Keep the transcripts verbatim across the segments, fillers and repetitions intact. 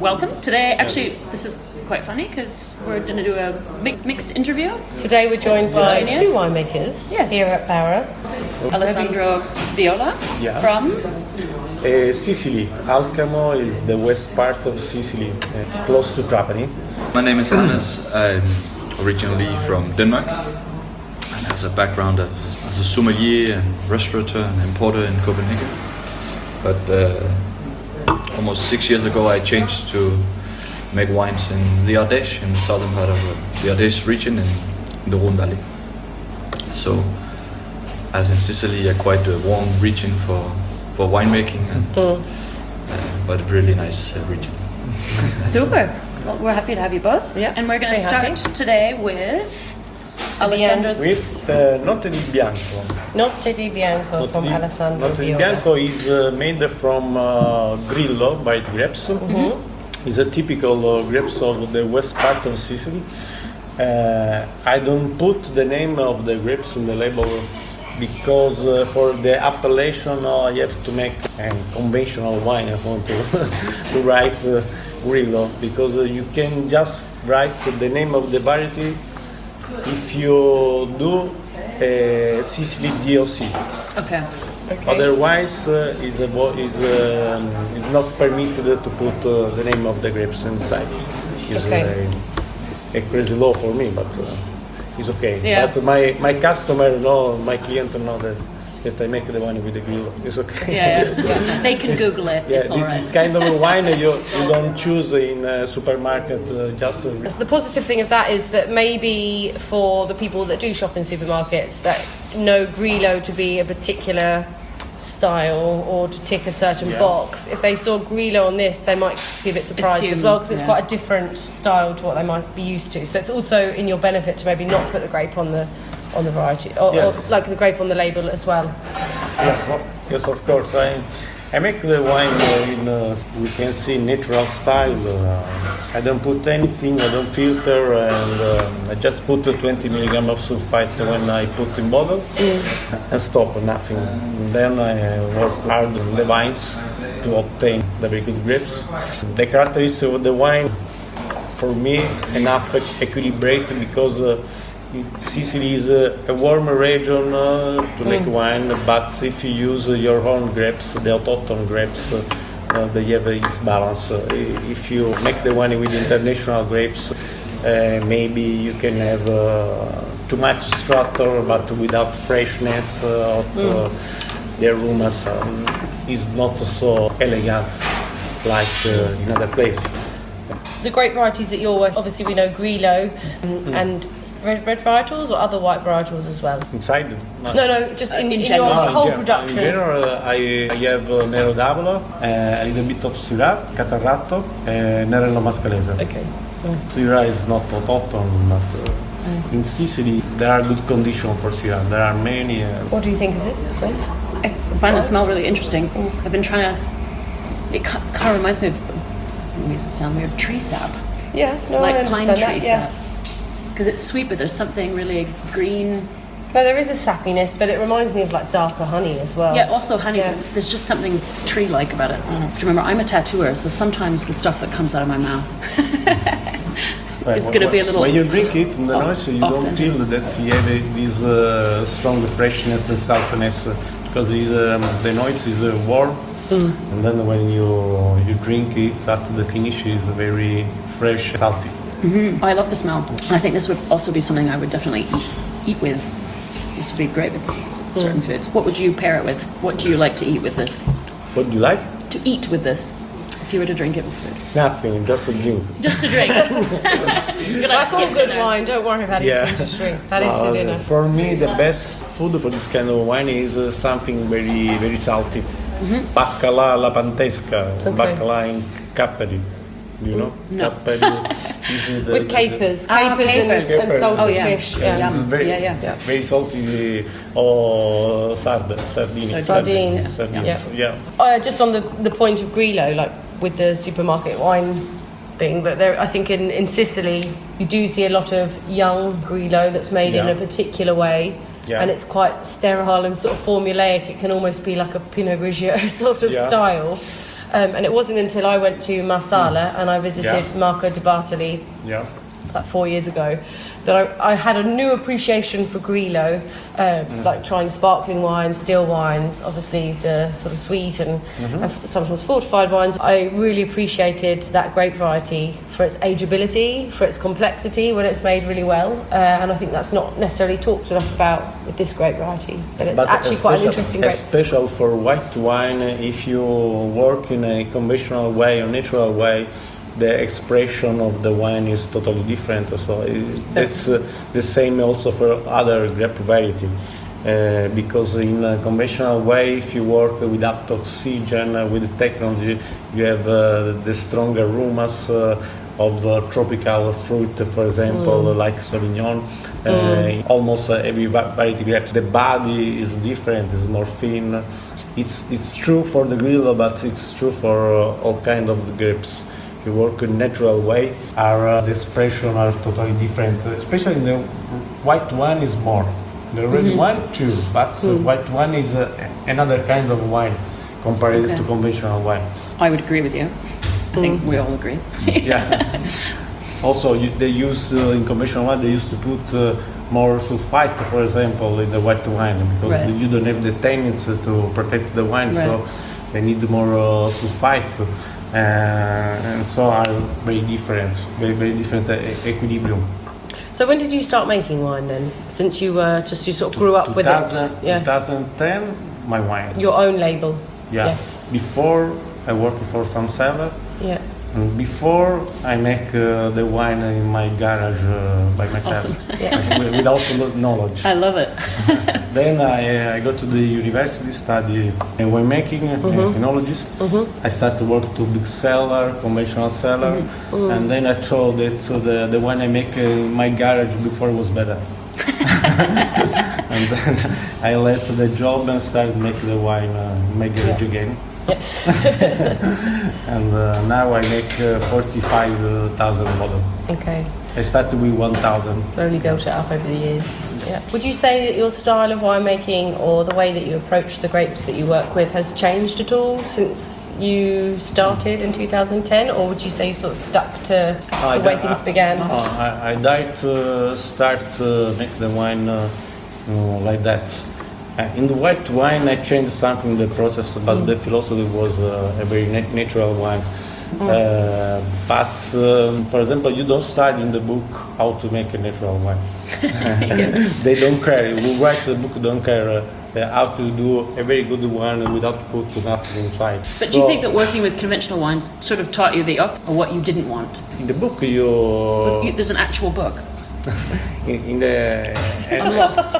welcome. Today, actually, this is quite funny because we're going to do a mi- mixed interview. Today we're joined by Genius. two winemakers Yes. here at Barra. Alessandro Viola Yeah. from... Uh, Sicily. Alcamo is the west part of Sicily, uh, close to Trapani. My name is Anders. I'm originally from Denmark and has a background as, as a sommelier and restaurateur and importer in Copenhagen. But uh, almost six years ago I changed to make wines in the Ardèche, in the southern part of the Ardèche region in, in the Rhone Valley. So, as in Sicily, a quite a warm region for, for winemaking, and, mm. uh, but a really nice uh, region. Super. Well, we're happy to have you both. Yeah, and we're going to very start happy. today with Alessandro's... With uh, Notte di Bianco. Notte di Bianco Notte from di, Alessandro Notte di Viola. Bianco is uh, made from uh, Grillo white grapes. Mm-hmm. It's a typical uh, grapes of the west part of Sicily. Uh, I don't put the name of the grapes in the label because uh, for the appellation uh, I have to make a conventional wine. I want to, to write uh, Grillo because uh, you can just write the name of the variety if you do uh, Sicily D O C. Okay. Okay. Otherwise, uh, is a vo- is um, is not permitted to put uh, the name of the grapes inside. It's Okay. a, a crazy law for me, but uh, it's okay. Yeah. But my, my customer know, my client know that, that I make the wine with the grill. It's okay. Yeah, yeah, yeah. They can Google it. Yeah, It's all right. this kind of wine you, you don't choose in a supermarket. Uh, just uh, The positive thing of that is that maybe for the people that do shop in supermarkets that know Grillo to be a particular style or to tick a certain Yeah. box, if they saw Grillo on this they might be a bit surprised as Assume, well because it's yeah. quite a different style to what they might be used to, so it's also in your benefit to maybe not put the grape on the on the variety or, Yes. or like the grape on the label as well. Yes, of- yes, of course. I I make the wine uh, in uh, we can see natural style. Uh, I don't put anything. I don't filter, and uh, I just put uh, twenty milligram of sulfite when I put in bottle, and stop nothing. And then I uh, work hard on the vines to obtain the very good grapes. The characteristic of the wine, for me, enough equilibrated because. Uh, Sicily is a, a warmer region uh, to make wine, but if you use uh, your own grapes, the autochthon grapes, uh, uh, they have a this balance. Uh, if you make the wine with international grapes, uh, maybe you can have uh, too much structure, but without freshness. Uh, of, uh, the aromas um, is not so elegant like uh, in other places. The grape varieties that you're working, obviously we know Grillo um, and red, red varietals or other white varietals as well. Inside? No, no, just in, in in general. your No, in whole gen- production. In general, uh, I, I have uh, Nero d'Avola, uh, a little bit of Syrah, Catarratto, and Nerello Mascalese. Okay, nice. Syrah is not autochthon, but uh, Mm. in Sicily there are good conditions for Syrah. There are many. Uh, What do you think of this, Ben? I find the smell really interesting. I've been trying to... It kind of reminds me of... It makes it sound weird. Tree sap. Yeah, no, I like pine understand tree that, yeah. sap. Because it's sweet, but there's something really green... No, there is a sappiness, but it reminds me of like darker honey as well. Yeah, also honey. Yeah. There's just something tree-like about it. I don't know. Do you remember, I'm a tattooer, so sometimes the stuff that comes out of my mouth Right, it's when- going to be a little... When you drink it in the off- noise, you don't off-center. feel that you have a, this uh, strong freshness and saltiness uh, because it's, um, the noise is uh, warm, Mm. and then when you you drink it, at the finish is very fresh, salty. Oh, I love the smell. I think this would also be something I would definitely eat, eat with. This would be great with certain foods. What would you pair it with? What do you like to eat with this? What do you like? To eat with this, if you were to drink it with food. Nothing, just a drink. Just to drink. You're like, That's all skip good dinner. wine, don't worry about Yeah. it, just drink. That is Uh, the dinner. For me, the best food for this kind of wine is uh, something very, very salty. Mm-hmm. Baccalà alla pantesca, Okay. baccalà in capperi. You know, No. capperi is the, With capers, Ah, capers, capers. And, and Capers. salted Oh, yeah. fish. The, Yeah. this is very, Yeah, yeah. very salty. Or sard, sardines, Sardines. sardines. Yeah. Yeah. Uh, just on the the point of Grillo, like with the supermarket wine thing, but there, I think in, in Sicily you do see a lot of young Grillo that's made in Yeah. a particular way. Yeah. And it's quite sterile and sort of formulaic. It can almost be like a Pinot Grigio sort of Yeah. style. Um, and it wasn't until I went to Marsala and I visited Yeah. Marco Di Bartoli Yeah. about four years ago, that I, I had a new appreciation for Grillo, uh, like trying sparkling wines, still wines, obviously the sort of sweet and uh, sometimes fortified wines. I really appreciated that grape variety for its ageability, for its complexity when it's made really well, uh, and I think that's not necessarily talked enough about with this grape variety, but it's But actually quite an especially- interesting grape. Especially for white wine, if you work in a conventional way or natural way, the expression of the wine is totally different. So it, it's uh, the same also for other grape variety. Uh, because in a conventional way, if you work without oxygen, uh, with technology, you have uh, the stronger aromas uh, of uh, tropical fruit, for example, Mm. like Sauvignon. Uh, almost uh, every va- variety grapes, the body is different, is more thin. It's it's true for the Grillo, but it's true for uh, all kind of the grapes. If you work in natural way, our uh, the expression are totally different. Especially in the white wine is more. The red Mm-hmm. wine too, but uh, Mm. white wine is uh, another kind of wine compared Okay. to conventional wine. I would agree with you. I think we all agree. Yeah. Also, you, they use uh, in conventional wine they used to put uh, more sulfite, for example, in the white wine because Right. you don't have the tannins to protect the wine, so Right. they need more uh, sulfite, uh, and so are very different, very very different uh, equilibrium. So when did you start making wine then? Since you uh, just you sort of grew up with two thousand, it, yeah. twenty ten, my wine. Your own label. Yeah. Yes. Before I worked for some seller. Yeah. And before I make uh, the wine in my garage uh, by myself, Awesome. wi- without no- knowledge. I love it. Then I, I go to the university, study uh, winemaking, mm-hmm. enologist. Mm-hmm. I started work to big cellar, conventional cellar, Mm-hmm. and then I thought that uh, the, the wine I make uh, in my garage before was better. And then I left the job and started making the wine uh, in my garage again. Yes. And uh, now I make uh, forty-five thousand bottles. Okay. I started with one thousand. Slowly built it up over the years. Yeah. Would you say that your style of winemaking or the way that you approach the grapes that you work with has changed at all since you started in two thousand ten, or would you say you sort of stuck to the way things began? Oh, I, I died to start to make the wine uh, you know, like that. Uh, in the white wine, I changed something in the process, but Mm. the philosophy was uh, a very nat- natural wine. Mm. Uh, but, um, for example, you don't study in the book how to make a natural wine. They don't care. Who write the book don't care uh, how to do a very good one without putting nothing inside. But do you think that working with conventional wines sort of taught you the up or what you didn't want? in the book you, You- There's an actual book. in, in the I'm lost.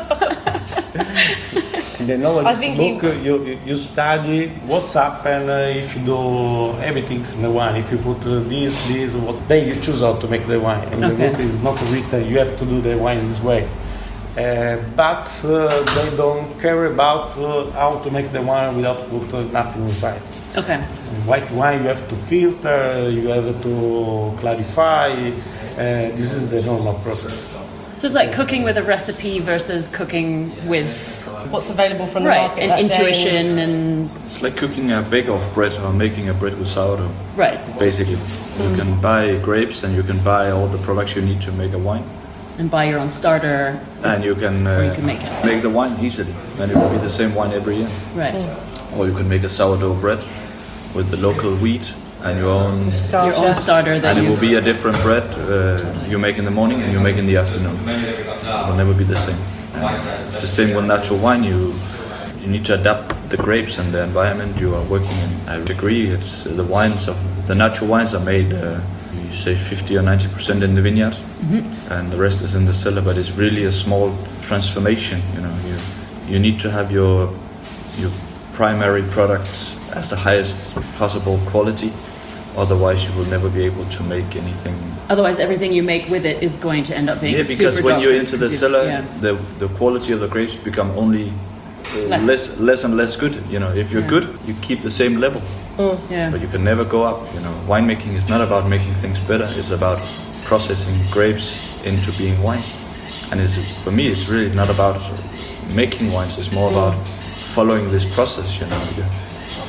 in the knowledge I think book you, you you study what's happened uh, if you do everything in the wine. If you put uh, this, this, what then you choose how to make the wine. And Okay. the book is not written. You have to do the wine this way. Uh, but uh, they don't care about uh, how to make the wine without put uh, nothing inside. Okay. White wine you have to filter, you have to clarify. Uh, this is the normal process. So it's like cooking with a recipe versus cooking with What's available from the right market and that day? intuition and It's like cooking a bake of bread or making a bread with sourdough. right Basically, you can buy grapes and you can buy all the products you need to make a wine, and buy your own starter. and you can, uh, Or you can make it. the wine easily, and it will be the same wine every year. Right. Or you can make a sourdough bread with the local wheat and your own, Starter. Your own starter that and it you will be a different bread uh, you make in the morning and you make in the afternoon. It will never be the same. It's the same with natural wine. You you need to adapt the grapes and the environment you are working in. I would agree. It's uh, the wines of the natural wines are made. Uh, you say fifty or ninety percent in the vineyard, and the rest is in the cellar. But it's really a small transformation. You know, you you need to have your your primary products as the highest possible quality. Otherwise, you will never be able to make anything. otherwise everything you make with it is going to end up being Yeah, because super when you're doctored into the because cellar, you've- yeah. the the quality of the grapes become only uh, Less. less. less and less good. You know, if you're Yeah. good, you keep the same level, yeah. but you can never go up. You know, winemaking is not about making things better. It's about processing grapes into being wine. And it's, for me, it's really not about making wines. It's more about following this process. You know,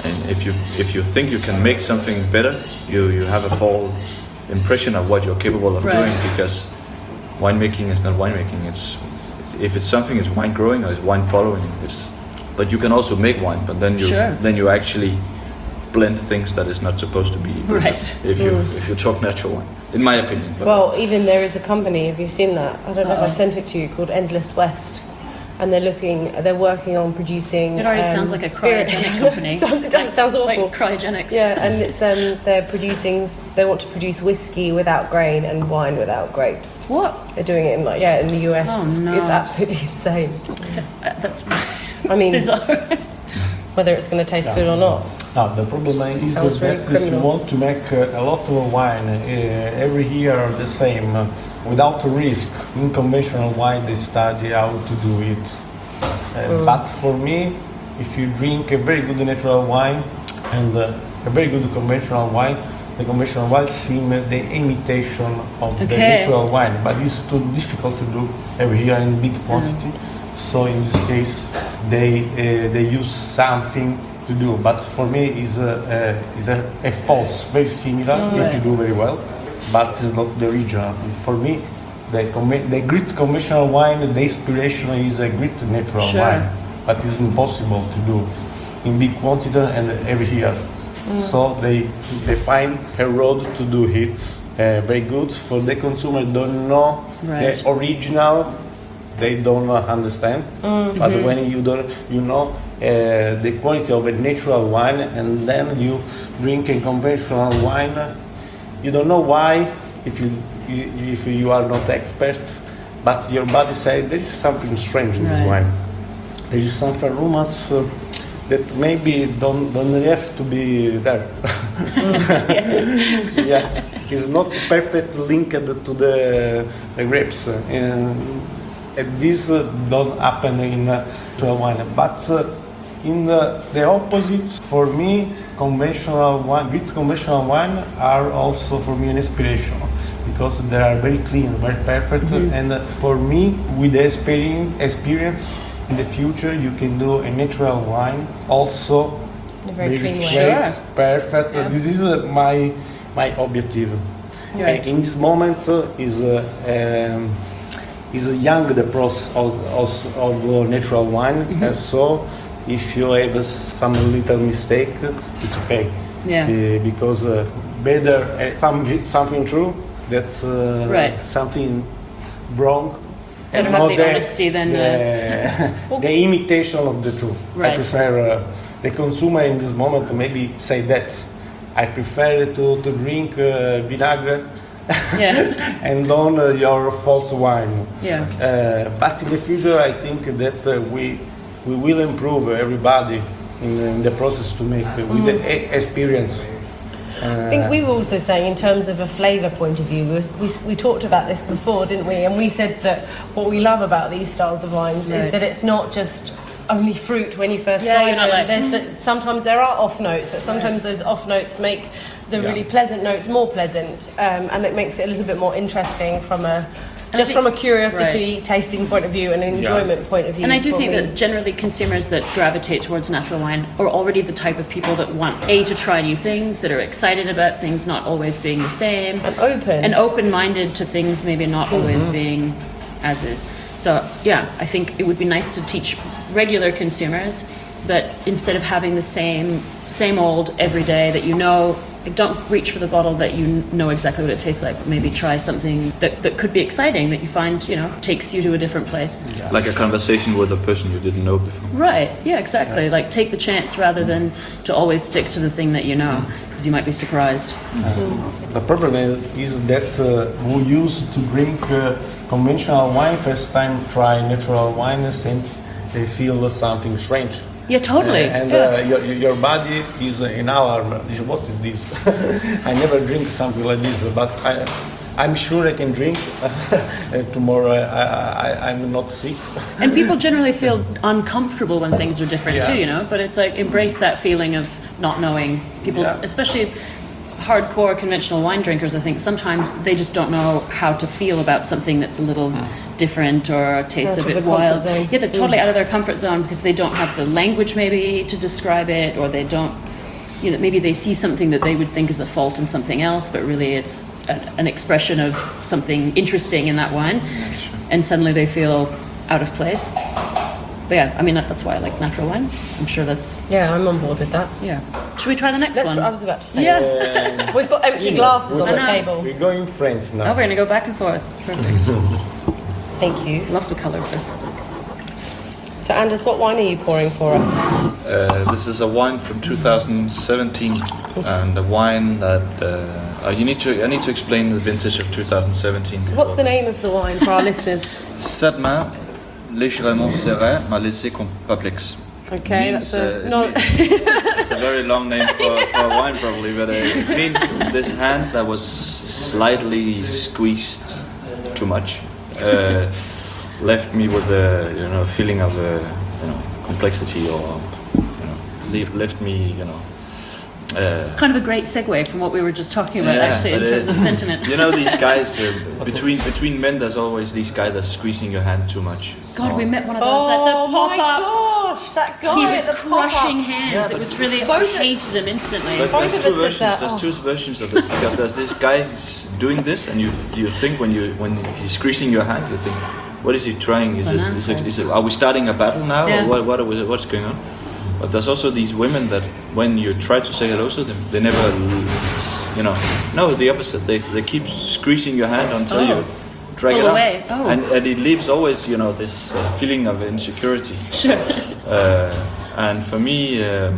And if you if you think you can make something better, you, you have a false impression of what you're capable of Right. doing, because winemaking is not winemaking. It's if it's something, it's wine growing or it's wine following. It's but you can also make wine, but then you Sure. then you actually blend things that is not supposed to be blended. Right. If you if you talk natural wine, in my opinion. But Well, even there is a company, have you seen that? I don't know if I Uh-oh. sent it to you, called Endless West. And they're looking, they're working on producing. It already um, sounds like a spirit- cryogenic company. Sounds- it does, sounds awful. Like cryogenics. Yeah, and it's um, they're producing. They want to produce whiskey without grain and wine without grapes. What? They're doing it in like yeah in the U S. Oh, It's- no. It's absolutely insane. Uh, That's I mean, bizarre. whether it's going to taste good or not. No, the problem is Sounds that really if you criminal. want to make uh, a lot of wine uh, every year the same, uh, without risk, in conventional wine they study how to do it. Uh, But for me, if you drink a very good natural wine and uh, a very good conventional wine, the conventional wine seems the imitation of the Okay. natural wine, but it's too difficult to do every year in big quantity. So in this case, they uh, they use something to do. But for me, is a uh, is a, a false, very similar if you do very well, but it's not the original. For me, the conve- the great conventional wine, the inspiration is a great natural Sure. wine, but it's impossible to do in big quantity and every year. So they they find a road to do it uh, very good. For the consumer, don't know Right. the original, they don't understand. But when you don't, you know uh, the quality of a natural wine, and then you drink a conventional wine, you don't know why. If you if you are not experts, but your body says there is something strange in this Right. wine. There is some aromas uh, that maybe don't don't have to be there. Yeah, it's not perfect linked to the, the grapes. And, and this uh, don't happen in uh, natural wine, but uh, in the, the opposite, for me, conventional wine, great conventional wine are also for me an inspiration, because they are very clean, very perfect, and uh, for me, with the experience, experience in the future, you can do a natural wine also In a very clean way. straight, Sure. perfect. Yeah. This is uh, my my objective. Right. Uh, in this moment uh, is uh, um, is young the process of, of, of uh, natural wine, and so if you have uh, some little mistake, it's okay. Yeah. Be- because uh, better uh, some, something true that uh, Right. something wrong. Better and have not the honesty than, the, the imitation of the truth. I Right. prefer uh, the consumer in this moment to maybe say that. I prefer to, to drink uh, vinaigrette Yeah. and on uh, your false wine. Yeah. Uh, but in the future, I think that uh, we we will improve everybody in, in the process to make uh, with the e- experience. I think we were also saying, in terms of a flavour point of view, we, was, we, we talked about this before, didn't we? And we said that what we love about these styles of wines is Right. that it's not just only fruit when you first Yeah, try you're not them. like, There's the, sometimes there are off notes, but sometimes those off notes make the really pleasant notes more pleasant, um, and it makes it a little bit more interesting from a I just think- from a curiosity, tasting point of view, and an enjoyment point of view. And I do for think me. that generally consumers that gravitate towards natural wine are already the type of people that want A, to try new things, that are excited about things not always being the same, and open. and open-minded to things maybe not always being as is. So yeah, I think it would be nice to teach regular consumers that instead of having the same same old every day, that you know, don't reach for the bottle that you know exactly what it tastes like, but maybe try something that, that could be exciting, that you find, you know, takes you to a different place. like a conversation with a person you didn't know before. Right, yeah, exactly. Like take the chance rather than to always stick to the thing that you know, because you might be surprised. The problem is that uh, who used to drink uh, conventional wine first time try natural wine and they feel something strange. Yeah, totally. Uh, and yeah. uh, your, your body is in alarm. What is this? I never drink something like this, but I, I'm sure I can drink uh, tomorrow. I, I, I'm not sick. And people generally feel uncomfortable when things are different Yeah. too, you know. But it's like embrace that feeling of not knowing. People, Yeah. especially hardcore conventional wine drinkers, I think sometimes they just don't know how to feel about something that's a little different or tastes Out a of bit the comfort wild. zone. Yeah, they're totally out of their comfort zone because they don't have the language maybe to describe it, or they don't you know, maybe they see something that they would think is a fault in something else, but really it's a, an expression of something interesting in that wine, and suddenly they feel out of place. But yeah, I mean, that, that's why I like natural wine. I'm sure that's, Yeah, I'm on board with that. yeah. Should we try the next Let's one? try, I was about to say. Yeah. Um, We've got empty Ina, glasses we- on the I know. table. We're going France now. Oh, we're going to go back and forth. Perfect. Thank you. Love the color of this. So, Anders, what wine are you pouring for us? Uh, this is a wine from two thousand seventeen, and a wine that uh, uh, you need to. I need to explain the vintage of two thousand seventeen. What's the name of the wine for our listeners? Cette main légèrement serrée m'a laissé complexe. Okay, Means, that's a uh, not. It's a very long name for, for a wine, probably, but uh, it means this hand that was slightly squeezed too much uh, left me with a you know feeling of uh, you know complexity, or you know leave, left me you know. Uh, It's kind of a great segue from what we were just talking about, Yeah, actually, in but, terms uh, of sentiment. You know, these guys uh, between between men, there's always these guys that's squeezing your hand too much. God, Or- we met one of those at Oh the my pop-up. gosh, that guy He at was the crushing pop-up. hands. Yeah, it but- was really, I Both- hated him instantly. But Both there's of two us said versions. that. There's Oh. two versions of this, because there's this guy who's doing this, and you you think when you when he's squeezing your hand, you think, what is he trying? Is, An this, is, it, answer. is it, are we starting a battle now, Yeah. or what, what are we, what's going on? But there's also these women that when you try to say hello to them, they never, you know, no, the opposite. They they keep squeezing your hand until Oh. you drag Pull it away. up, Oh. and, and it leaves always, you know, this uh, feeling of insecurity. Sure. Uh, and for me, um,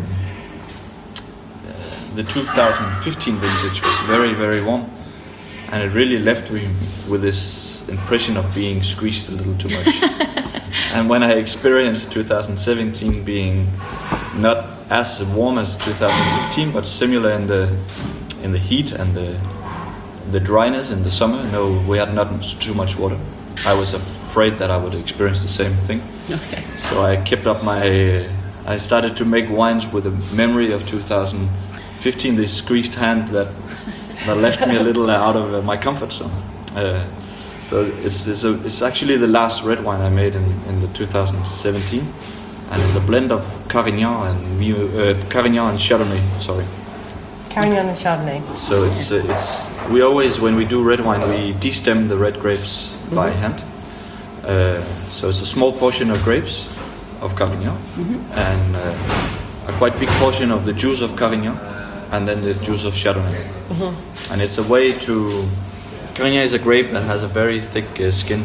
the two thousand fifteen vintage was very, very warm, and it really left me with this impression of being squeezed a little too much. And when I experienced two thousand seventeen being not as warm as two thousand fifteen, but similar in the in the heat and the the dryness in the summer, no, we had not too much water. I was afraid that I would experience the same thing. Okay. So I kept up my. I started to make wines with a memory of two thousand fifteen. This squeezed hand that that left me a little out of uh, my comfort zone. Uh, so it's it's, a, it's actually the last red wine I made in, in the two thousand seventeen, and it's a blend of Carignan and Mu- uh, Carignan and Chardonnay. Sorry. Carignan and Chardonnay. So it's uh, it's we always, when we do red wine, we destem the red grapes by hand. Uh, so it's a small portion of grapes of Carignan, and uh, a quite big portion of the juice of Carignan, and then the juice of Chardonnay. And it's a way to. Carignan is a grape that has a very thick uh, skin,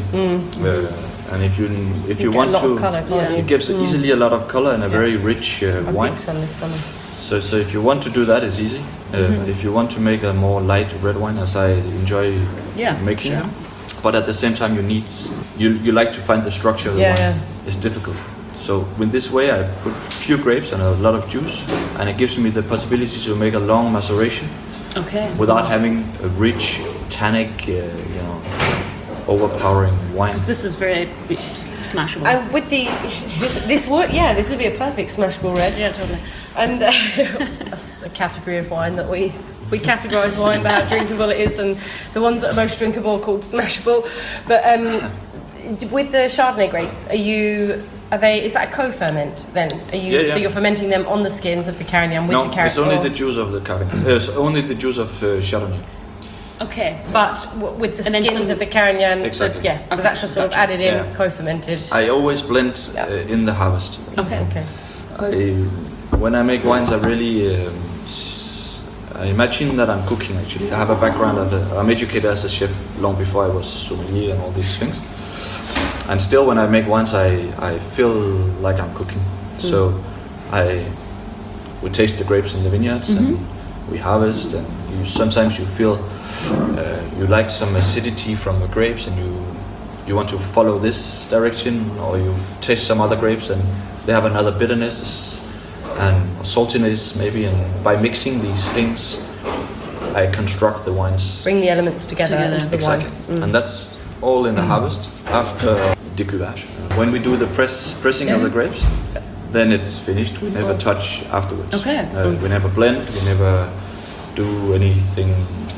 uh, and if you if you, You get want a lot to, of colour, can't Yeah. you? it gives easily a lot of color and a very rich uh, I wine. picked some this summer. So, so if you want to do that, it's easy. Uh, If you want to make a more light red wine, as I enjoy Yeah, making sure. it, but at the same time you need you you like to find the structure of the Yeah, wine. yeah. It's difficult. So with this way, I put few grapes and a lot of juice, and it gives me the possibility to make a long maceration Okay. without having a rich tannic, uh, you know, overpowering wine. Because this is very b- s- smashable. And with the this, this would yeah, this would be a perfect smashable red. yeah, totally. And uh, that's a category of wine that we we categorise wine by how drinkable it is, and the ones that are most drinkable are called smashable. But um, with the Chardonnay grapes, are you are they? Is that a co-ferment then? Are you Yeah, yeah. so you're fermenting them on the skins of the Carignan with No, the Carignan? it's only the juice of the Carignan. Uh, it's only the juice of uh, Chardonnay. Okay. But w- with the And then skins some- of the Carignan, Exactly. so, yeah. So Okay, that's just sort of gotcha. added in, Yeah. co-fermented. I always blend Yeah. uh, in the harvest. Okay. Okay. I, when I make wines, I really um, s- I imagine that I'm cooking. Actually, I have a background of a, I'm educated as a chef long before I was sommelier and all these things. And still, when I make wines, I, I feel like I'm cooking. So I we taste the grapes in the vineyards and we harvest, and you sometimes you feel uh, you like some acidity from the grapes, and you you want to follow this direction, or you taste some other grapes and they have another bitterness and saltiness maybe, and by mixing these things I construct the wines. Bring the elements together, Together. into the Exactly. wine. And that's all in the harvest after découpage. When we do the press pressing of the grapes, then it's finished. We never touch afterwards. Okay. Uh, we never blend. We never do anything,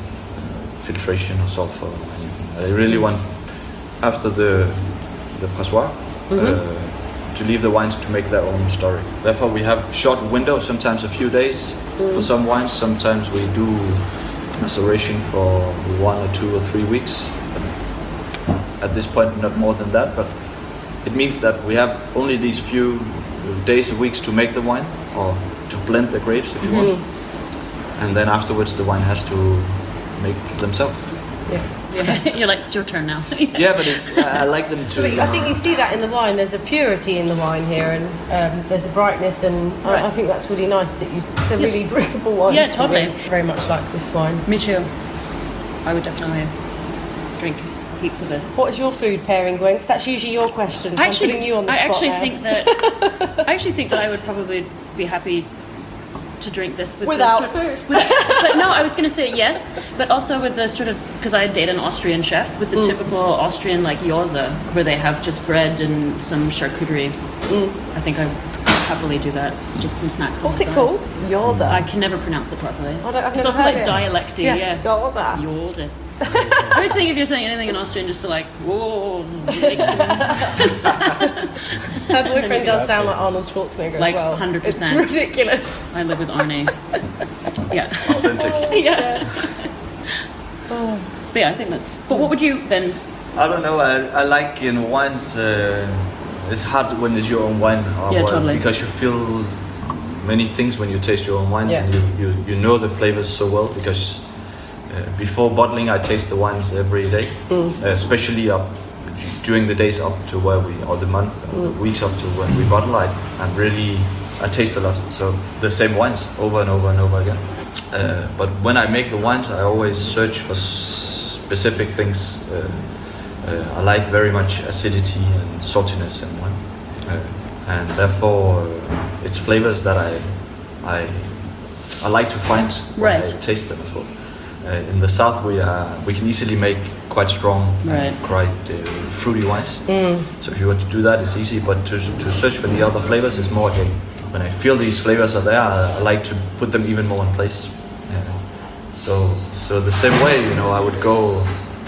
uh, filtration or sulfur or anything. I really want, after the the pressoir, uh, to leave the wines to make their own story. Therefore, we have short windows, sometimes a few days Mm. for some wines. Sometimes we do maceration for one or two or three weeks. At this point, not more than that, but it means that we have only these few days or weeks to make the wine or to blend the grapes if you want. And then afterwards the wine has to make themselves. Yeah. Yeah. You're like, it's your turn now. Yeah, but it's I I like them to. But I think you see that in the wine. There's a purity in the wine here, and um, there's a brightness, and Right. I, I think that's really nice that you. It's a really drinkable wine. Yeah, for totally. me. Very much like this wine. Me too. I would definitely drink heaps of this. What is your food pairing, Gwen? Because that's usually your question. So I'm putting you on the I spot actually now. think that I actually think that I would probably be happy to drink this with Without the sort food. with, but no, I was going to say yes, but also with the sort of, because I date an Austrian chef, with the Mm. typical Austrian like Jose, where they have just bread and some charcuterie. Mm. I think I would happily do that. Just some snacks. on What's the it side. called? Yoza. I can never pronounce it properly. I don't- I've it's never also heard like it. dialecty. Yeah, Yeah. Yoza. Jose. I always think if you're saying anything in Austrian, just to like, whoa, make some- Her boyfriend does sound like Arnold Schwarzenegger Like, as well. one hundred percent. It's ridiculous. I live with Arnie. Yeah. Authentic. Yeah. But yeah, I think that's. But what would you then? I don't know. I, I like in wines. Uh, it's hard when it's your own wine. Or Yeah, what, totally. Because you feel many things when you taste your own wines, Yeah. and you, you, you know the flavors so well. Because uh, before bottling, I taste the wines every day, Mm. uh, especially up during the days up to where we, or the month, or the Mm. weeks up to when we bottle. I, I'm really, I taste a lot. So the same wines over and over and over again. Uh, but when I make the wines, I always search for s- specific things. Uh, uh, I like very much acidity and saltiness in wine, uh, and therefore uh, it's flavors that I, I, I like to find when I Right. taste them as well. Uh, in the south, we uh, we can easily make quite strong, Right. and quite uh, fruity wines. So if you want to do that, it's easy. But to to search for the other flavors is more okay. When I feel these flavors are there, I, I like to put them even more in place. Yeah. So so the same way, you know, I would go.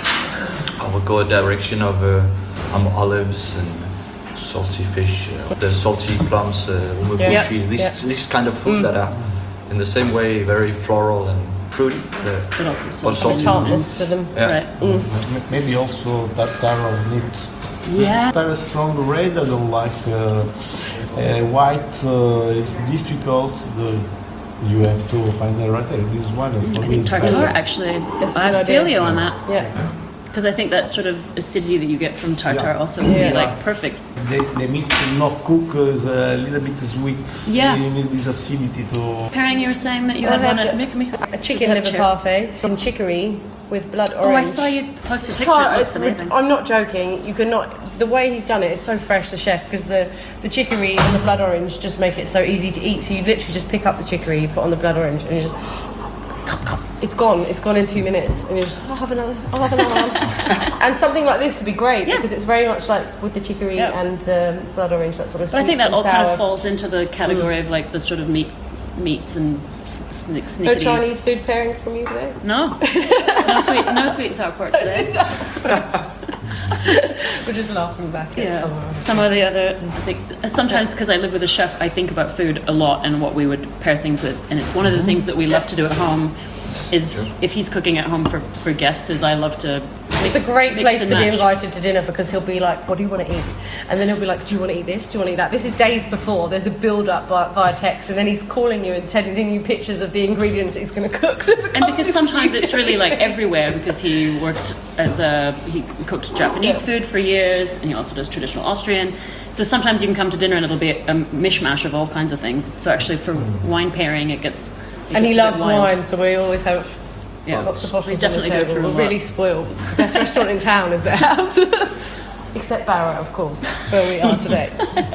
I would go a direction of uh, um, olives and salty fish, uh, the salty plums, uh, umeboshi, Yeah. these Yeah. these kind of food that are in the same way very floral and fruity. Uh, But also But salty. The tartness to them. yeah. Right. M- Maybe also tartar of meat. Yeah. Tartar is strong red. I don't like uh, uh, white. Uh, it's difficult. The, you have to find the right. uh, This one is for I me. think is tartar better. actually. That's a I good feel idea. you on that, Yeah. because I think that sort of acidity that you get from tartar Yeah. also would Yeah. be like perfect. The, the meat not cook is a little bit sweet. Yeah. You need this acidity to. Pairing, you were saying that you I had one had at a- Make Me. A chicken liver parfait in chicory with blood Oh, orange. I saw you post a So, picture. It looks it's- amazing. I'm not joking. You cannot. The way he's done it is so fresh, the chef, because the the chicory and the blood orange just make it so easy to eat. So you literally just pick up the chicory, you put on the blood orange, and you just. It's gone. It's gone in two minutes, and you just. I'll have another. I'll have another one. And something like this would be great Yeah. because it's very much like with the chicory Yeah. and the blood orange, that sort of. But I think sweet that and all kind sour. of falls into the category of like the sort of meat, meats and s- sneak, No sneakities. Chinese food pairing from you today. No, no sweet, no sweet and sour pork today. We're just laughing back at Yeah, someone else. some of the other. I think sometimes because I live with a chef, I think about food a lot and what we would pair things with, and it's one of the things that we love to do at home. Is if he's cooking at home for, for guests, is I love to. Mix, It's a great mix place and to be match. invited to dinner because he'll be like, "What do you want to eat?" And then he'll be like, "Do you want to eat this? Do you want to eat that?" This is days before. There's a build up by, via text, and then he's calling you and sending you pictures of the ingredients that he's going to cook. So it And becomes because this sometimes huge it's really like amazing- everywhere because he worked as a he cooked Japanese Yeah. food for years and he also does traditional Austrian. So sometimes you can come to dinner and it'll be a mishmash of all kinds of things. So actually for wine pairing it gets it And he gets a loves bit wild. wine, so we always have Yeah, lots of we bottles definitely on go the through table. a We're lot. really spoiled. It's the best restaurant in town is their house. Except Barra, of course, where we are today.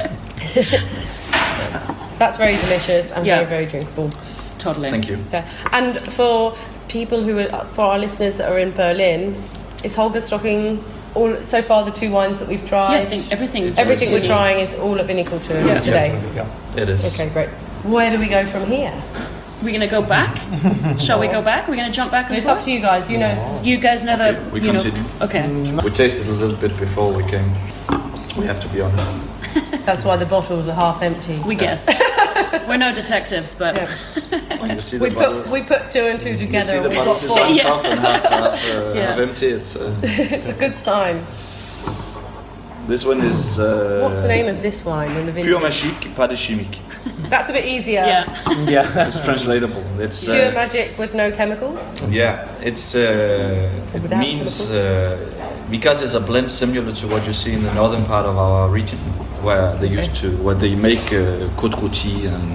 That's very delicious and Yeah. very, very drinkable. Totally. Thank you. Okay. And for people who are, for our listeners that are in Berlin, is Holger stocking all so far the two wines that we've tried? Yeah, I think everything's Everything we're Yes. trying is all at Viniculture Yeah. today. Yeah. It is. Okay, great. Where do we go from here? We're gonna go back. Shall we go back? We're gonna jump back and It's up forth. to you guys. You know, You guys know the. We you know- continue. okay. We tasted a little bit before we came. We have to be honest. That's why the bottles are half empty. We guess. We're no detectives, but Yeah. When you see We the put bottles, we put two and two you together. see the and we've got bottles is four. on Yeah. top and half, half, uh, Yeah. half empty. It's, uh, It's a good sign. this one is uh, What's the name of this wine in the vintage? Pure Magique, pas de chimique. That's a bit easier. yeah. Yeah. It's translatable. It's Pure uh, magic with no chemicals. yeah. It's uh, it Without means uh, because it's a blend similar to what you see in the northern part of our region, where they used to where they make uh, Côte Rôtie and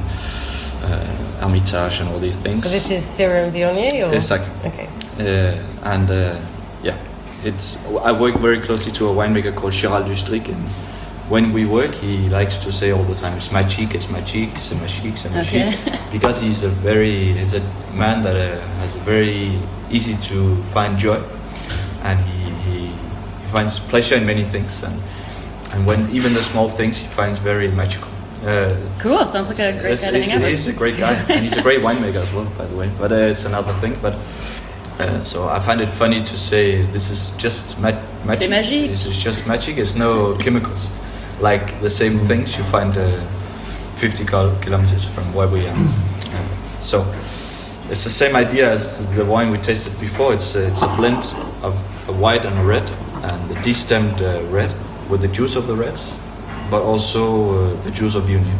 uh, Hermitage and all these things. So this is Syrah and Viognier, or Exactly. okay. Uh, and uh, yeah, it's. I work very closely to a winemaker called Gérald Dustric, and when we work, he likes to say all the time, "It's my cheek, it's my cheek, it's my cheek, it's my Okay. cheek," because he's a very, he's a man that uh, has a very easy to find joy, and he, he he finds pleasure in many things, and and when even the small things he finds very magical. Uh, Cool. Sounds like a great It's- guy to it's- hang out He's with. a great guy, and he's a great winemaker as well, by the way. But uh, it's another thing. But uh, so I find it funny to say this is just ma- magic. C'est magique. This is just magic. There's no chemicals, like the same things you find uh, fifty kil- kilometers from where we are. Uh, so it's the same idea as the wine we tasted before. It's uh, it's a blend of a white and a red, and the destemmed uh, red with the juice of the reds, but also uh, the juice of Viognier.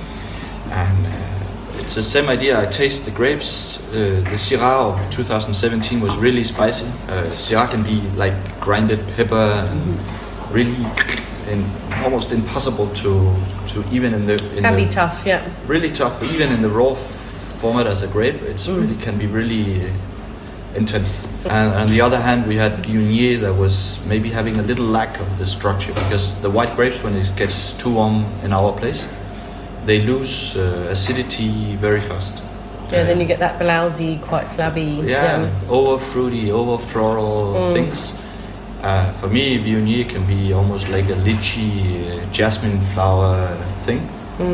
And uh, it's the same idea. I taste the grapes. Uh, the Syrah of two thousand seventeen was really spicy. Uh, Syrah can be like grinded pepper and really and almost impossible to to even in the in Can the, be tough, yeah. really tough. Even in the raw f- format as a grape, it's really can be really intense. And on the other hand, we had Viognier that was maybe having a little lack of the structure, because the white grapes, when it gets too warm in our place, they lose uh, acidity very fast. Yeah, then you get that blousy, quite flabby. Yeah, over fruity, over floral things. Uh, for me, Viognier can be almost like a lychee, uh, jasmine flower thing.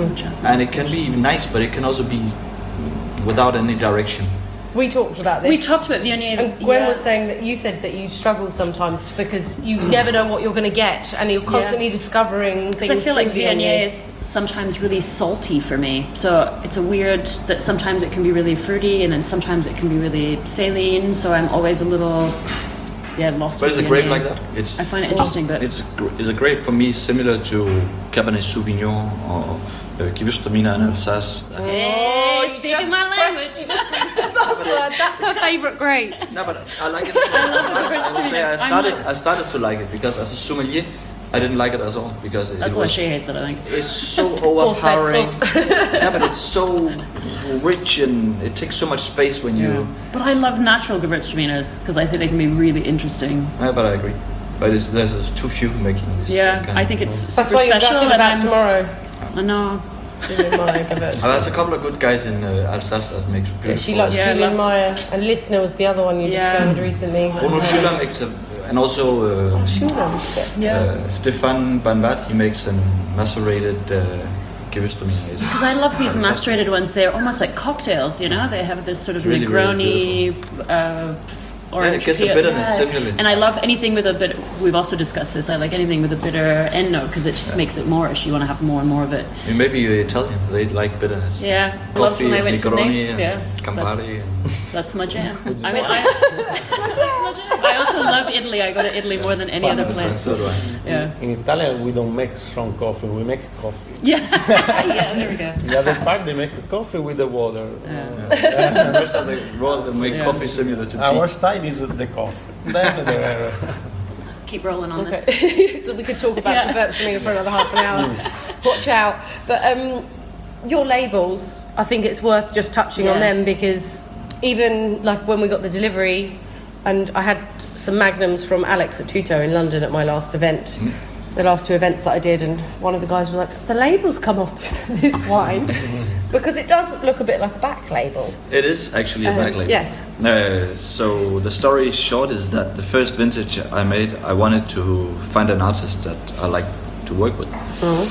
And it can be nice, but it can also be without any direction. We talked about this. We talked about Viognier. And Gwen yeah. was saying that you said that you struggle sometimes because you never know what you're going to get, and you're constantly discovering things. Because I feel like through Viognier is sometimes really salty for me. So it's a weird that sometimes it can be really fruity and then sometimes it can be really saline. So I'm always a little, yeah, lost. But with it's a grape Viognier. like that. It's I find it interesting, but it's gr- it's a grape for me similar to Cabernet Sauvignon or uh, Gewürztraminer in Alsace. hey, you speaking just my pressed- language. you just pressed the buzzword. That's her favourite grape. No, but I like it. I, love started, I, will say I I'm started. not- I started to like it because as a sommelier, I didn't like it at all because it, That's it why was. she hates it, I think. It's so Force fed, overpowering. force- Yeah, but it's so rich and it takes so much space when you. But I love natural Gewürztraminers because I think they can be really interesting. Yeah, but I agree. But it's, there's uh, too few making this. uh, Yeah, kind I of- think it's super That's why you're special. gutted and about I'm- tomorrow. I know. Julian Meyer, give it. Uh, there's a couple of good guys in uh, Alsace that makes beautiful. Yeah, she likes Yeah, I Julian love- Meyer, and Listener was the other one you Yeah. discovered recently. Bruno Schüller makes a, and also uh, Schüller. Yeah. uh, Stefan Banbat. He makes a macerated uh, Gewürztraminer. It's Because I love these fantastic. macerated ones. They're almost like cocktails, you know? They have this sort of Really, really Negroni, uh, orange gets a peel. bitterness similarly. And I love anything with a bit, we've also discussed this, I like anything with a bitter end note because it just makes it moreish. You want to have more and more of it. I mean, maybe you're Italian. They like bitterness. Yeah. I loved Coffee, when I went to Negroni, Naples. and Yeah. Campari. That's, that's my jam. I mean, I, that's my jam. I also love Italy. I go to Italy more than any Well, other understand. place. So do I. Yeah. In Italian, we don't make strong coffee. We make coffee. Yeah. Yeah, there we go. The other part, they make coffee with the water. Yeah. Uh, Most of the world they make Yeah. coffee similar to tea. Our style is the coffee. Then the Keep rolling on this. Okay. So we could talk about Yeah. the Gewürztraminer for another half an hour. Watch out. But um, your labels, I think it's worth just touching on them Yes. because even like when we got the delivery, and I had some magnums from Alex at Tuto in London at my last event. The last two events that I did, and one of the guys was like, "The labels come off this, this wine because it does look a bit like a back label." It is actually a back label. yes. Uh, so the story short is that the first vintage I made, I wanted to find an artist that I like to work with,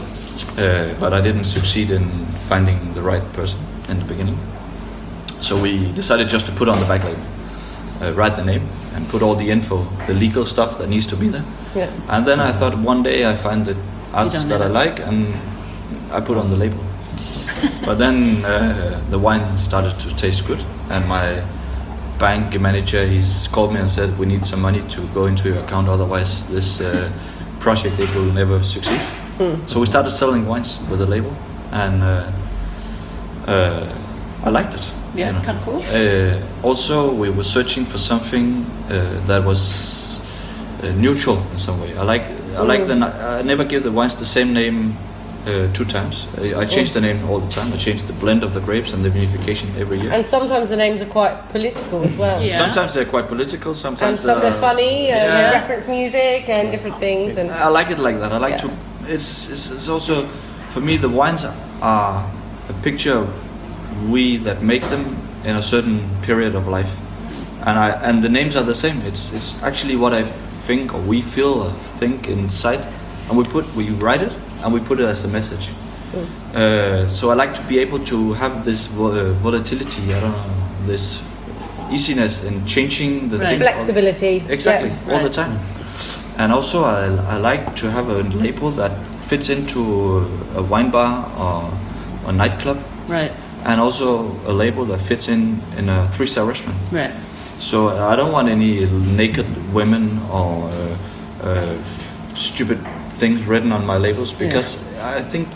uh, but I didn't succeed in finding the right person in the beginning. So we decided just to put on the back label, uh, write the name, and put all the info, the legal stuff that needs to be there. Yeah. And then I thought one day I find the artist don't that I know. like, and I put on the label. But then uh, the wine started to taste good, and my bank manager, he's called me and said, we need some money to go into your account, otherwise this uh, project it will never succeed. Mm. So we started selling wines with the label, and uh, uh, I liked it. Yeah, it's kind of cool. Uh, also, we were searching for something uh, that was uh, neutral in some way. I like, I like the. I never give the wines the same name uh, two times. I, I change the name all the time. I change the blend of the grapes and the vinification every year. And sometimes the names are quite political as well. Yeah. Sometimes they're quite political. Sometimes And some they're funny, and yeah. they reference music and different things. And I like it like that. I like Yeah. to. It's, it's it's also for me the wines are a picture of we that make them in a certain period of life, and I and the names are the same. It's it's actually what I think or we feel or think inside, and we put we write it and we put it as a message. Mm. Uh, so I like to be able to have this vo- uh, volatility. I don't know, this easiness in changing the Right. things. flexibility. Exactly, Yeah. all the Right. time. And also, I, I like to have a label that fits into a wine bar or a nightclub, Right, and also a label that fits in in a three-star restaurant. right. So I don't want any naked women or uh, uh, stupid things written on my labels, because I think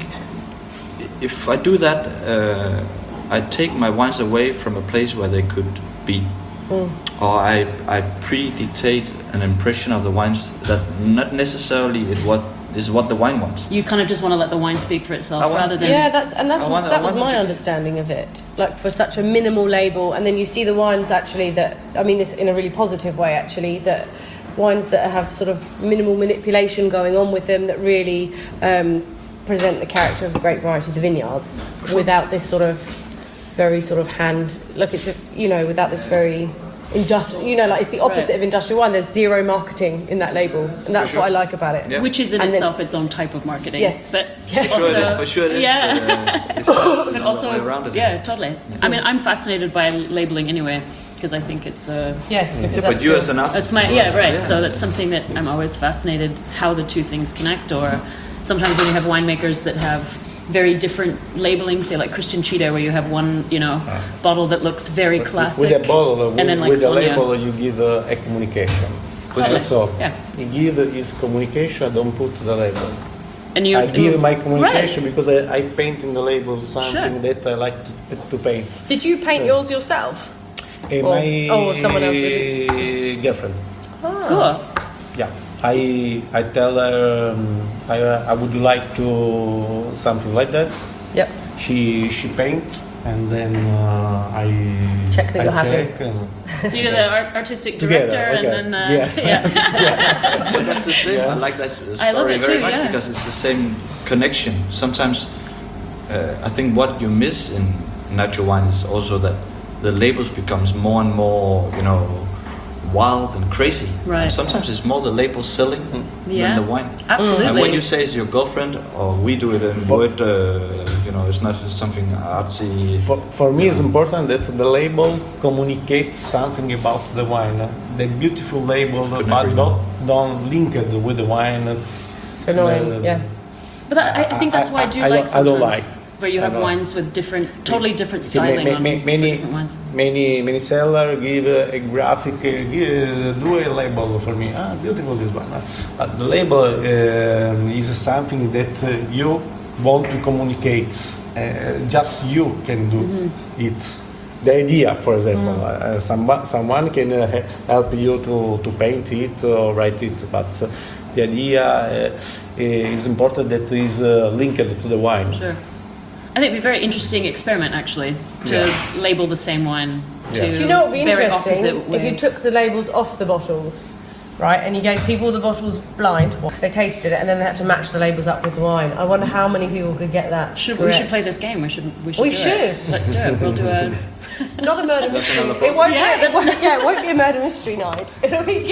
if I do that, uh, I take my wines away from a place where they could be. Mm. Or I, I predictate an impression of the wines that not necessarily is what is what the wine wants. You kind of just want to let the wine speak for itself I want- rather than Yeah, that's and that's I want- that I was want my to- understanding of it. Like for such a minimal label, and then you see the wines actually that I mean this in a really positive way actually, that wines that have sort of minimal manipulation going on with them that really um, present the character of the grape variety of the vineyards without this sort of very sort of hand look it's a you know without this very industrial, you know, like it's the opposite Right. of industrial wine. There's zero marketing in that label, and that's sure. what I like about it. Yeah. which is in And then- itself its own type of marketing. Yes. But Yeah. For also, sure, it- for sure it is. yeah. But, uh, it's just But another also, way around it. yeah, totally. I mean, I'm fascinated by labeling anyway because I think it's uh, Yes, because Yeah, that's but you the- as an artist. That's my as well. yeah right. So that's something that I'm always fascinated how the two things connect. Or sometimes when you have winemakers that have very different labeling, say like Christian Cheetah, where you have one you know bottle that looks very classic, With a bottle, with, and then like with a Sonia. label, you give uh, a communication. Totally. So, Yeah. you give is communication, I don't put the label. And you I give my right. communication because I, I paint in the label something Sure. that I like to, to paint. Did you paint yours yourself? And Or- my oh, someone else did it. Just- girlfriend. Cool. Yeah, I I tell her um, I I would like to something like that. Yep. She she paint and then uh, I Check that I you're happy. check and So you're the art- artistic Together, director, okay. and then uh, Yes. yeah. But that's the same. I like that s- I love story it very too, much yeah. because it's the same connection. Sometimes uh, I think what you miss in natural wine is also that the labels becomes more and more, you know, wild and crazy. Right. And sometimes it's more the label selling Yeah. than the wine. Absolutely. And when you say it's your girlfriend, or we do it in For- word, uh, you know, it's not something artsy. for, for me it's important that the label communicates something about the wine. The beautiful label, Couldn't but agree don't don't link it with the wine. It's annoying. Uh, yeah. But that, I, I think that's why I do I- I like don't- I don't sometimes like. where you I have don't like. wines with different, totally different See, ma- styling ma- on ma- for many, different wines. many, many seller give a, a graphic, uh, give, do a label for me. Ah, beautiful this one. But the label um, is something that uh, you want to communicate. Uh, just you can do Mm-hmm. it. The idea, for example, Mm. uh, someone, someone can uh, he- help you to, to paint it or write it, but uh, the idea uh, is important that is uh, linked to the wine. Sure. I think it'd be a very interesting experiment actually to Yeah. label the same wine to Yeah. Do you know what would be very interesting? opposite If you ways. took the labels off the bottles, right, and you gave people the bottles blind, they tasted it, and then they had to match the labels up with the wine. I wonder how many people could get that. Should, we correct. should play this game. We should. We should. We do should. It. Let's do it. We'll do a. Not a murder That's mystery. another It won't, Yeah, be, it won't, yeah, it won't be a murder mystery night. It'll be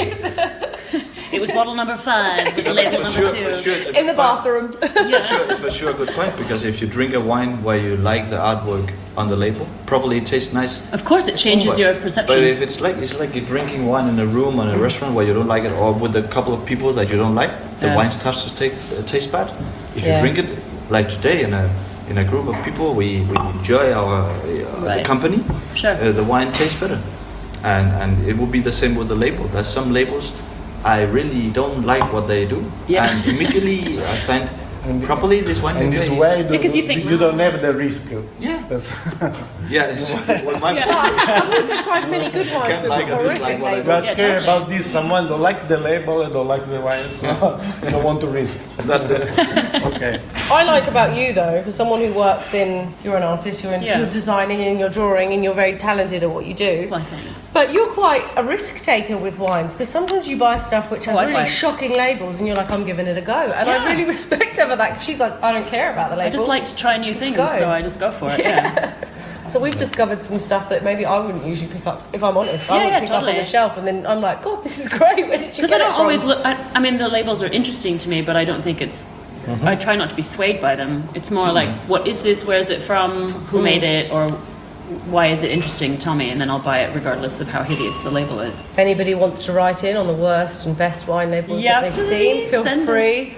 It was bottle number five with the label For number sure, two. for sure it's a in the good point. bathroom. For sure, it's for sure a good point, because if you drink a wine where you like the artwork on the label, probably it tastes nice. Of course, it changes But- your perception. But if it's like it's like you're drinking wine in a room or in a restaurant where you don't like it, or with a couple of people that you don't like, the Yeah. wine starts to take, uh, taste bad. If Yeah. you drink it like today in a in a group of people, we, we enjoy our uh, the Right. company. Sure. Uh, the wine tastes better, and and it will be the same with the label. There's some labels I really don't like what they do, Yeah. and immediately I find probably this wine. And maker this is- way, Because you, you think- you don't have the risk. Yeah. That's- Yeah, it's, well, my Yeah. I've also tried many good wines Can't with like or horrific dislike what I labels. You are Yeah, scared totally. about this. Someone don't like the label, and don't like the wine, so you don't want to risk. That's it. Okay. I like about you though, for someone who works in, you're an artist, you're, in, Yeah. you're designing and you're drawing and you're very talented at what you do. Well, thanks. But you're quite a risk taker with wines because sometimes you buy stuff which has Oh, I really buy- shocking labels and you're like, I'm giving it a go. And Yeah. I really respect her for that because she's like, I don't care about the I label. just like to try new things, go. so I just go for it. Yeah. So we've discovered some stuff that maybe I wouldn't usually pick up, if I'm honest. I Yeah, would yeah, pick up on totally. the shelf and then I'm like, God, this is great. Where did you Because get I it don't from? always look. I, I mean, the labels are interesting to me, but I don't think it's. I try not to be swayed by them. It's more like, what is this? Where is it from? Who made it? Or why is it interesting? Tell me, and then I'll buy it regardless of how hideous the label is. If anybody wants to write in on the worst and best wine labels Yeah, that they've seen, please feel send us. free.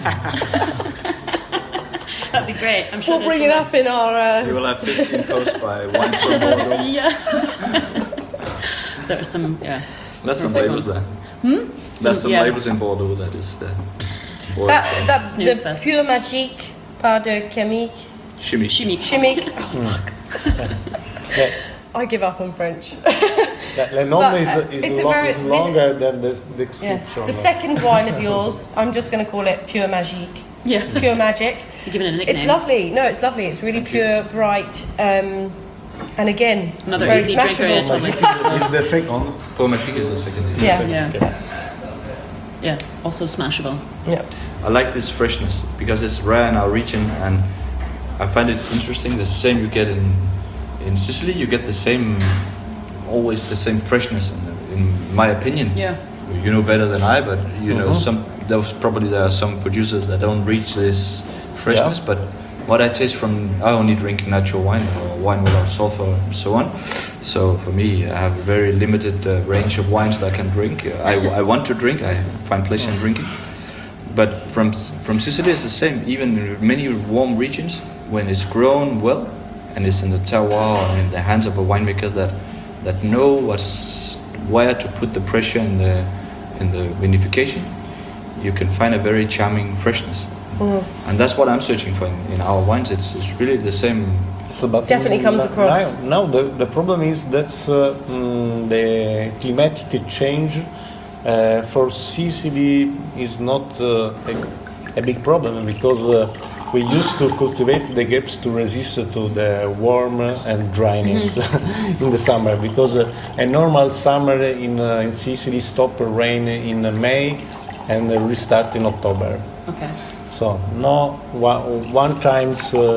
That'd be great. I'm sure We'll bring it there's up in our... Uh, We will have fifteen posts by wine from Bordeaux. some- Yeah. There are some. Yeah. There's some Perfect labels ones. there. Some- There's some yeah. labels in Bordeaux that is uh, worth that, uh, that's Snooze the fest. Pure Magique, pas de chimique. chimique. Chimique. Chimique. Yeah. I give up on French. Yeah, Le nom But, is, uh, is, it's a lo- very- is longer than the, the Yes. description. The second wine of yours, I'm just going to call it Pure Magique. Yeah. Pure Magic. You're giving it a nickname. It's lovely. No, it's lovely. It's really pure, bright, um, and again, Another very easy drinker, smashable. totally Magic smashable. is the second. Pour Magique is the second. Yeah. Yeah. Okay. Yeah. Also smashable. Yeah. I like this freshness because it's rare in our region, and I find it interesting. The same you get in in Sicily, you get the same, always the same freshness. In, in my opinion, Yeah. you know better than I, but you know Mhm. some. There's probably there are some producers that don't reach this freshness, Yeah. but what I taste from, I only drink natural wine or wine without sulfur and so on. So for me, I have a very limited uh, range of wines that I can drink. I, I want to drink. I find pleasure in drinking. But from from Sicily, it's the same. Even in many warm regions, when it's grown well and it's in the terroir and in the hands of a winemaker that that know what's where to put the pressure in the in the vinification, you can find a very charming freshness. And that's what I'm searching for in, in our wines. It's, it's really the same. So, but Definitely comes n- across. Now, now the, the problem is that's uh, mm, the climatic change uh, for Sicily is not uh, a, a big problem because uh, we used to cultivate the grapes to resist to the warm and dryness in the summer because uh, a normal summer in, uh, in Sicily stop rain in May and uh, restart in October. Okay. So no one, one times uh,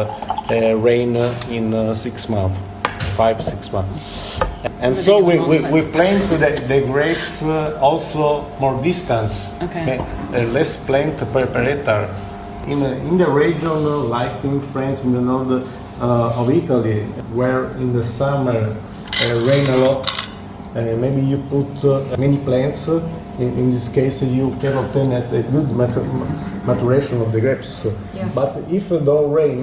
uh, rain in uh, six months, five six months, and so we, we, we plant the, the grapes uh, also more distance, Okay. uh, less plant per, per hectare. In uh, in the region uh, like in France, in the north uh, of Italy, where in the summer uh, rain a lot, uh, maybe you put uh, many plants. Uh, in, in this case, you can obtain a, a good matur- maturation of the grapes. Yeah. But if uh, no rain,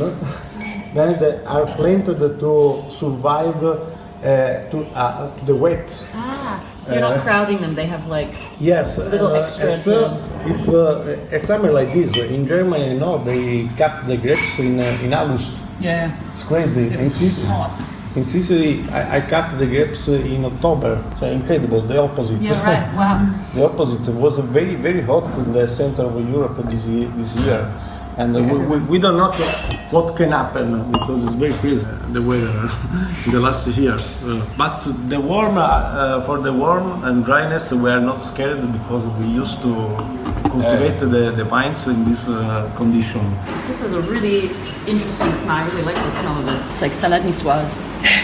then they are planted to survive uh, to, uh, to the wet. Ah. So you're not Uh, crowding them. They have like. Yes, Little and, uh, extra and so if uh, a summer like this in Germany, no, they cut the grapes in uh, in August. Yeah. It's crazy. In Sicily, in Sicily, I, I cut the grapes uh, in October. So incredible. The opposite. Yeah. Right. Wow. The opposite. It was very very hot in the center of Europe this year, this year. And uh, we, we, we don't know what can happen because it's very crazy the weather in the last years. Uh, but the warm, uh, for the warm and dryness, we are not scared because we used to cultivate the, the vines in this uh, condition. This is a really interesting smell. I really like the smell of this. It's like salade niçoise.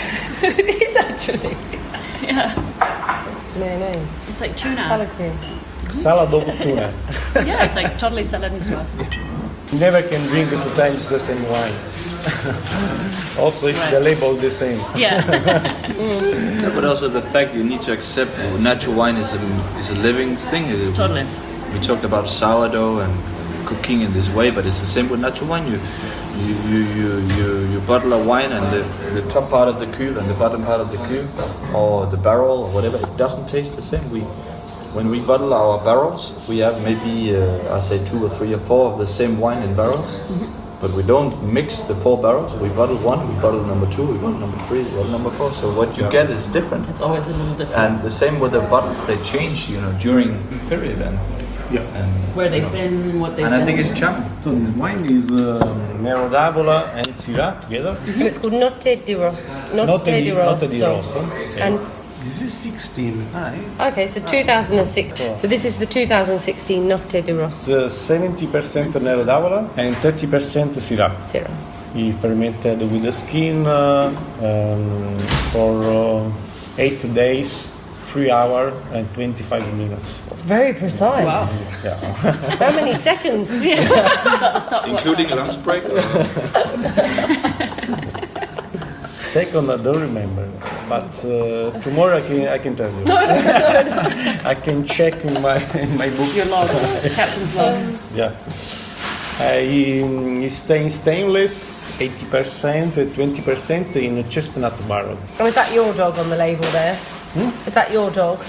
It is actually. Yeah. Mayonnaise. It's like tuna. Salad cream. Salad of tuna. Yeah, it's like totally salade niçoise. You never can drink two times the same wine. Also, if the label the same. Yeah. Yeah, but also the fact you need to accept natural wine is a, is a living thing. Totally. We talked about sourdough and cooking in this way, but it's the same with natural wine. You you you you, you, you bottle a wine, and the, the top part of the cuve and the bottom part of the cuve, or the barrel or whatever, it doesn't taste the same. We when we bottle our barrels, we have maybe uh, I say two or three or four of the same wine in barrels. Mm-hmm. But we don't mix the four barrels. We bottle one, we bottle number two, we bottle number three, we bottle number four. So what you yeah. get is different. It's always a little different. And the same with the bottles, they change, you know, during period and yeah. and where they've yeah. been, what they've and been. I think it's charming. So this wine is um, Nero d'Avola and Syrah together. And it's called Notte di Rosso. Notte, Notte di, di Rosso. Notte di Rosso. Okay. And this is sixteen. Ah, okay, so two thousand six. So this is the two thousand sixteen Notte di Rosso. it's uh, seventy percent Nero d'Avola and thirty percent Syrah. Syrah. He fermented with the skin uh, um, for uh, eight days, three hours and twenty-five minutes. It's very precise. Wow. Yeah. How many seconds? Including lunch break? Second, I don't remember, but uh, tomorrow I can I can tell you. No, no, no, no. I can check in my in my books. Your logs, captain's log. Yeah. Uh, he, he stains stainless, eighty percent, twenty percent in a chestnut barrel. Oh, is that your dog on the label there? Hmm? Is that your dog?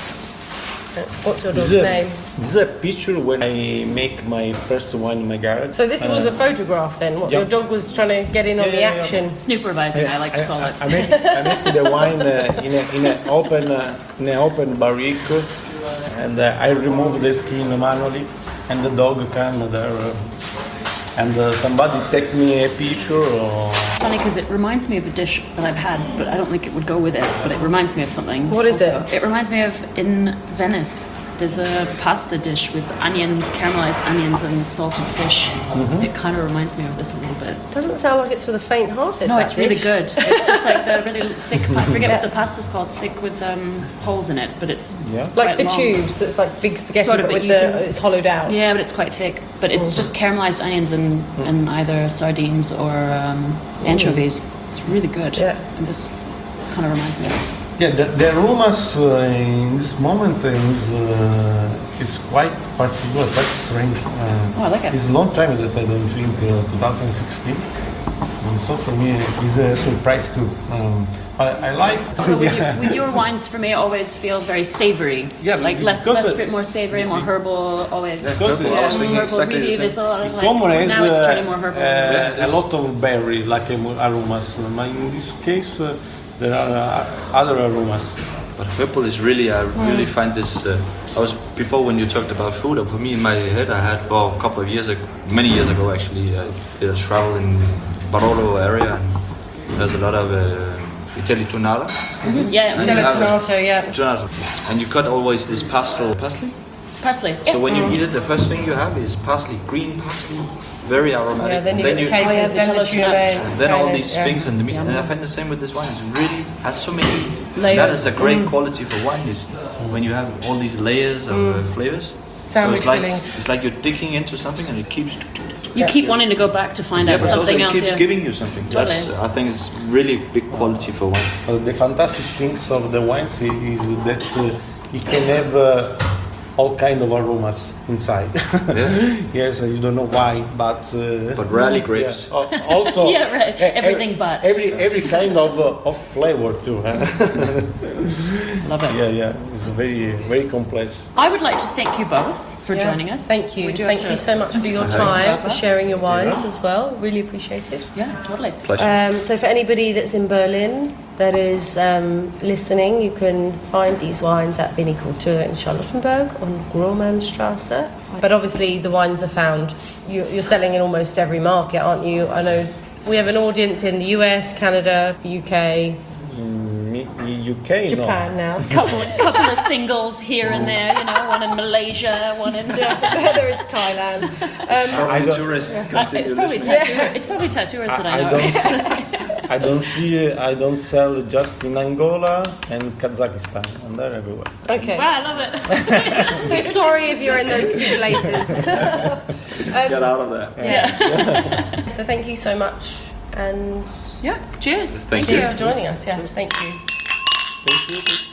What's your dog's This is a- name? This is a picture when I make my first wine in my garage. So this was Uh, a photograph then? What, yeah. your dog was trying to get in on Yeah, the yeah, yeah. action? Snoopervising, I like to call it. I, I make, I make the wine uh, in a in an open uh, in an open barrique, and uh, I remove the skin manually, and the dog can there, uh, and uh, somebody take me a picture. Or Funny because it reminds me of a dish that I've had, but I don't think it would go with it. But it reminds me of something. What is also. it? It reminds me of in Venice. There's a pasta dish with onions, caramelized onions, and salted fish. Mm-hmm. It kind of reminds me of this a little bit. Doesn't sound like it's for the faint-hearted. No, that it's really dish. good. It's just like the really thick. I forget what Yeah. the pasta's called. Thick with um, holes in it, but it's Yeah. Like quite the long. tubes that's like big spaghetti, Sort of, but but with you the can- it's hollowed out. Yeah, but it's quite thick. But it's just caramelized onions and, and either sardines or um, anchovies. It's really good. Yeah. And this kind of reminds me of it. yeah, the, the aromas uh, in this moment is uh, is quite particular, quite strange. Uh, Oh, I like it. It's a long time that I don't drink uh, twenty sixteen, and so for me it's a surprise too. Um, I, I like. But with, yeah. you, with your wines, for me, always feel very savory. Yeah, like less, because, less uh, fit, more savory, more herbal. Always. Yeah, Because, herbal. uh, I was thinking herbal. exactly Really, the there's a same. lot of like. Common is Now it's uh, turning more herbal. uh, Yeah, a lot of berry, like um, aromas. But in this case, uh, there are uh, other aromas. But herbal is really, I really find this. Uh, I was before when you talked about food. uh, For me, in my head, I had well, a couple of years ago, many years ago actually. I did a travel in Barolo area, and there's a lot of uh, Italy tonale. Yeah, And Tell you it have- tomato, yeah. Tonale. And you got always this parsley. Parsley. parsley. So when you eat it, the first thing you have is parsley, green parsley, very aromatic. Yeah, then you get the Oh, yeah, capers, then the Vitello tuna tuna. bone. And then all kind of, these yeah. things and the meat. Yum. And I find the same with this wine. It really has so many Layers. That is a great Mm. quality for wine. Is when you have all these layers of uh, flavors. Sandwich so it's like fillings. it's like you're digging into something and it keeps. You keep wanting to go back to find Yeah, out but also something it else. keeps yeah. giving you something. That's Totally. I think it's really big quality for wine. Uh, the fantastic things of the wines i- is that uh, you can have uh, all kind of aromas inside. Yeah. Yes, uh, you don't know why, but uh, But rarely grapes. yeah. Al- Also, Yeah, right. e- Everything every, but. every every kind of uh, of flavor too. Huh? Love it. yeah, yeah, it's very very complex. I would like to thank you both for Yeah. joining us. Thank you. We do Thank have you to- so much for your for time, having for us. sharing your wines as well. Really appreciate it. Yeah, totally. Pleasure. Um, so for anybody that's in Berlin that is um, listening, you can find these wines at Vinicultur in Charlottenburg on Gromannstrasse. But obviously the wines are found. You, you're selling in almost every market, aren't you? I know we have an audience in the U S, Canada, the U K, Mm, U K, Japan no. now. couple, couple of singles here and there, you know, one in Malaysia, one in. there is Thailand. Um, Probably don't- tourists Uh, continue it's probably listening. tattoo. It's probably tattooers that I, I, I know. don't. See, I don't see. I don't sell just in Angola and Kazakhstan, and they're everywhere. okay. Wow, I love it. So sorry if you're in those two places. Get out of there. Yeah. So thank you so much, and Yeah. Cheers. Thank cheers you. for joining us. Yeah, thank you. Thank you.